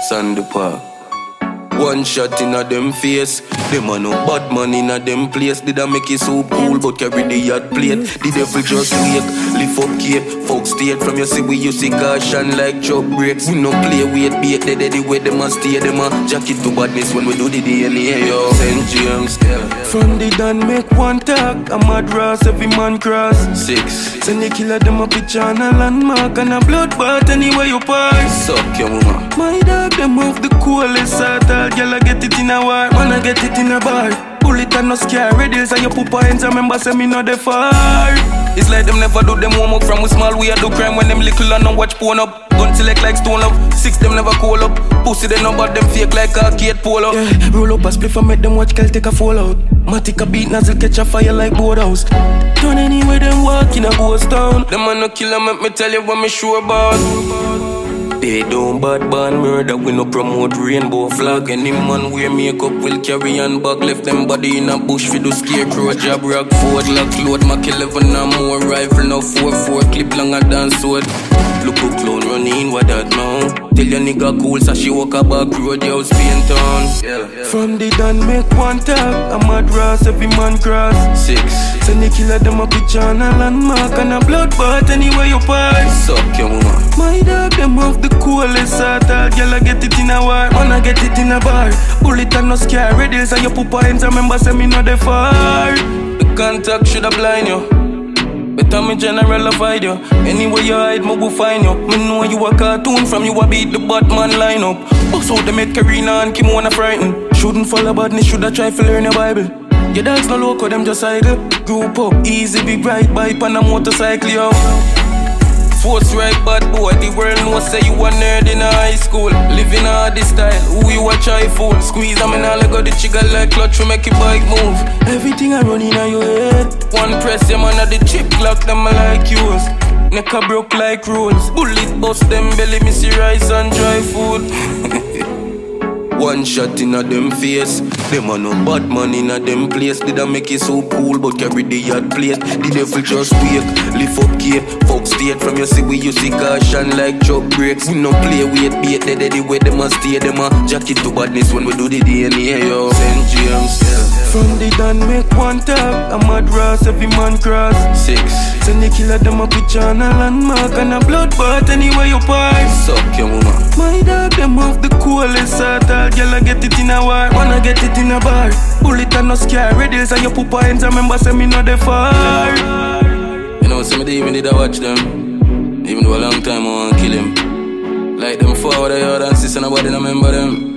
Sandy Park. One shot in a them face. Them a no bad man in a them place. Did I make it so cool but carry the yacht plate? The devil just wake, lift up cape. Folk state from you see we you see caution like truck brakes. We no play wait bait the way them a stay. Them a jacket to badness when we do the DNA. Yo, St. James, yeah. From the done make one talk. A mad ras every man cross 6. Send the killer them a picture and a landmark and a bloodbath anywhere you pass. Suck your mama. My dog them off the coolest side. Girl, I get it in a war, man, I get it in a bar. Bullet and no scare, radials and your pupa ends. I remember say me not the far. It's like them never do them warm up. From we small, we a do crime when them little and no watch porn up. Gun select like stone up, 6 them never call up. Pussy they know about them fake like arcade polo. Yeah, roll up a spliff and make them watch girl take a fall out. Matic a beat, nozzle catch a fire like boathouse. Turn anywhere them walk in a ghost town. Them man no killer, make me tell you what me sure about. They don't bad ban murder, we no promote rainbow flag. Any man wear makeup will carry on back. Left them body in a bush for the scarecrow. Jab rock forward, lock load, Mac 11 and more. Rifle no 4-4, clip longer than sword. Look who clown running, what that now? Tell your nigga cool, so she walk a back road, yo, Spain town. Yeah. From the done make one talk. A mad ras, every man cross 6. Send the killer them a picture and a landmark and a bloodbath anywhere you pass. Suck your mama. My dog them off the coolest side. Girl, I get it in a war, man, I get it in a bar. Bullet and no scare, radials and your pupa ends. I remember say me not the far. The contact shoulda blind you. Better me general avoid you. Anywhere you hide, me will find you. Me know you a cartoon from you a beat the Batman line up. Boss out them make Karina and Kim wanna frighten. Shouldn't follow badness, shoulda try to learn your Bible. Your dogs no loco, them just idle. Group up, easy, big ride bike on a motorcycle, yo. Force right bad boy, the world knows say you a nerd in a high school. Living hard this style, who you a try fool. Squeeze them and all I got the trigger like clutch to make your bike move. Everything I run in your head. One press, your man at the chip clock, them I like yours. Neck a broke like rolls. Bullet bust them belly, missy rice and dry food. One shot in a them face. Them a no bad man in a them place. Did I make it so cool but carry the yacht plate? The devil just wake, lift up cape. Folk state from you see we you see caution like truck brakes. We no play wait bait the way them a stay. Them a jacket to badness when we do the DNA, yo. St. James, yeah. From the done make one talk. A mad ras, every man cross 6. Send the killer them a picture and a landmark and a bloodbath anywhere you pass. Suck your mama. My dog them off the coolest side. Girl, I get it in a war, man, I get it in a bar. Bullet and no scare, radials and your pupa ends. I remember say me not the far. You know, some of the even did I watch them. Even though a long time I want to kill him. Like them forward I heard and sis and nobody remember them.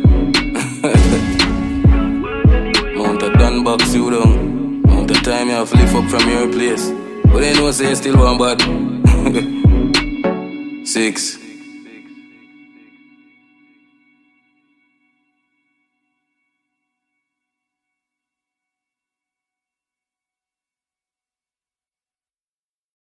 Mount a done box you down. Mount a time you have to lift up from your place. But they know say you still one bad. 6.